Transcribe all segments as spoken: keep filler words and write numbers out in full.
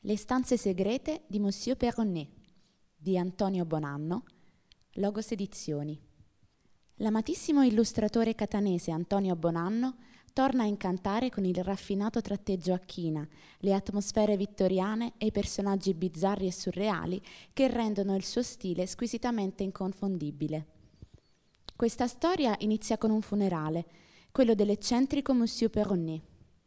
Le stanze segrete di Monsieur Perronnet di Antonio Bonanno, Logos Edizioni. L'amatissimo illustratore catanese Antonio Bonanno torna a incantare con il raffinato tratteggio a china, le atmosfere vittoriane e i personaggi bizzarri e surreali che rendono il suo stile squisitamente inconfondibile. Questa storia inizia con un funerale, quello dell'eccentrico Monsieur Perronnet.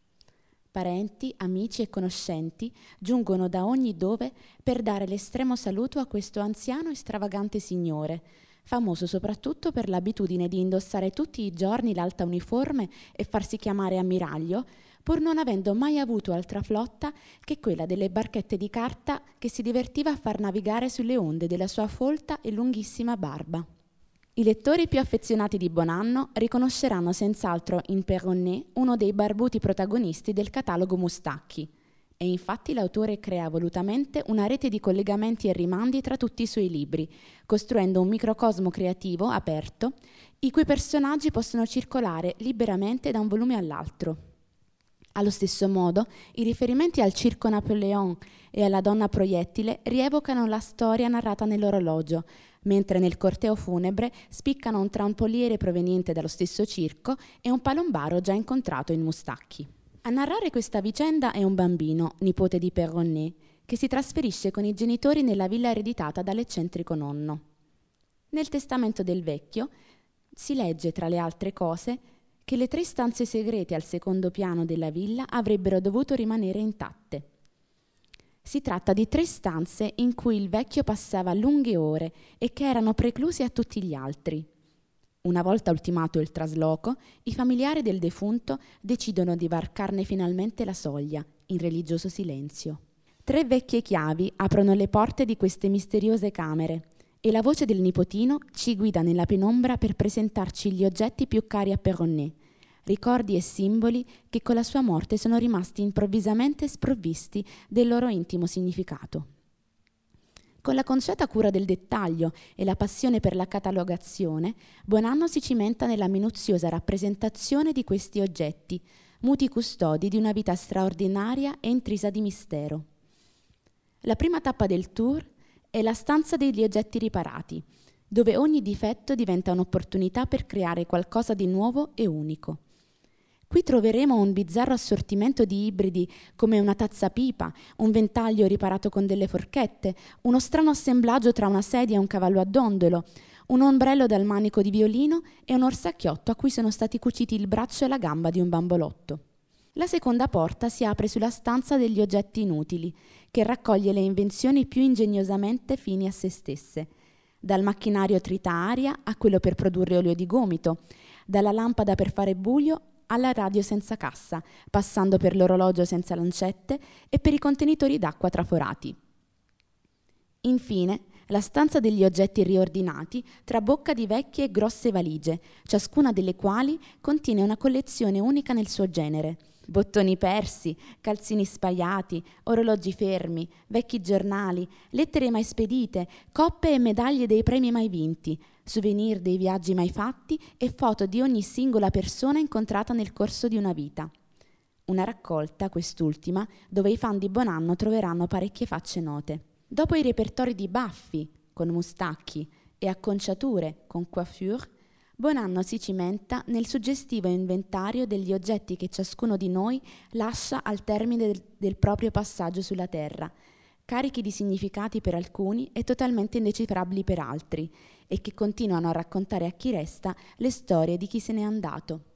Parenti, amici e conoscenti giungono da ogni dove per dare l'estremo saluto a questo anziano e stravagante signore, famoso soprattutto per l'abitudine di indossare tutti i giorni l'alta uniforme e farsi chiamare ammiraglio, pur non avendo mai avuto altra flotta che quella delle barchette di carta che si divertiva a far navigare sulle onde della sua folta e lunghissima barba. I lettori più affezionati di Bonanno riconosceranno senz'altro in Perronnet uno dei barbuti protagonisti del catalogo Mustacchi, e infatti l'autore crea volutamente una rete di collegamenti e rimandi tra tutti i suoi libri, costruendo un microcosmo creativo aperto, i cui personaggi possono circolare liberamente da un volume all'altro. Allo stesso modo, i riferimenti al Circo Napoleon e alla Donna Proiettile rievocano la storia narrata nell'orologio, mentre nel corteo funebre spiccano un trampoliere proveniente dallo stesso circo e un palombaro già incontrato in Mustacchi. A narrare questa vicenda è un bambino, nipote di Perronnet, che si trasferisce con i genitori nella villa ereditata dall'eccentrico nonno. Nel testamento del vecchio si legge, tra le altre cose, che le tre stanze segrete al secondo piano della villa avrebbero dovuto rimanere intatte. Si tratta di tre stanze in cui il vecchio passava lunghe ore e che erano precluse a tutti gli altri. Una volta ultimato il trasloco, i familiari del defunto decidono di varcarne finalmente la soglia, in religioso silenzio. Tre vecchie chiavi aprono le porte di queste misteriose camere e la voce del nipotino ci guida nella penombra per presentarci gli oggetti più cari a Perronnet, ricordi e simboli che con la sua morte sono rimasti improvvisamente sprovvisti del loro intimo significato. Con la consueta cura del dettaglio e la passione per la catalogazione, Bonanno si cimenta nella minuziosa rappresentazione di questi oggetti, muti custodi di una vita straordinaria e intrisa di mistero. La prima tappa del tour è la stanza degli oggetti riparati, dove ogni difetto diventa un'opportunità per creare qualcosa di nuovo e unico. Qui troveremo un bizzarro assortimento di ibridi come una tazza pipa, un ventaglio riparato con delle forchette, uno strano assemblaggio tra una sedia e un cavallo a dondolo, un ombrello dal manico di violino e un orsacchiotto a cui sono stati cuciti il braccio e la gamba di un bambolotto. La seconda porta si apre sulla stanza degli oggetti inutili, che raccoglie le invenzioni più ingegnosamente fini a se stesse, dal macchinario tritaaria a quello per produrre olio di gomito, dalla lampada per fare buio alla radio senza cassa, passando per l'orologio senza lancette e per i contenitori d'acqua traforati. Infine, la stanza degli oggetti riordinati trabocca di vecchie e grosse valigie, ciascuna delle quali contiene una collezione unica nel suo genere. Bottoni persi, calzini spaiati, orologi fermi, vecchi giornali, lettere mai spedite, coppe e medaglie dei premi mai vinti, souvenir dei viaggi mai fatti e foto di ogni singola persona incontrata nel corso di una vita. Una raccolta, quest'ultima, dove i fan di Bonanno troveranno parecchie facce note. Dopo i repertori di baffi, con mustacchi, e acconciature, con coiffure, Bonanno si cimenta nel suggestivo inventario degli oggetti che ciascuno di noi lascia al termine del, del proprio passaggio sulla terra, carichi di significati per alcuni e totalmente indecifrabili per altri, e che continuano a raccontare a chi resta le storie di chi se n'è andato.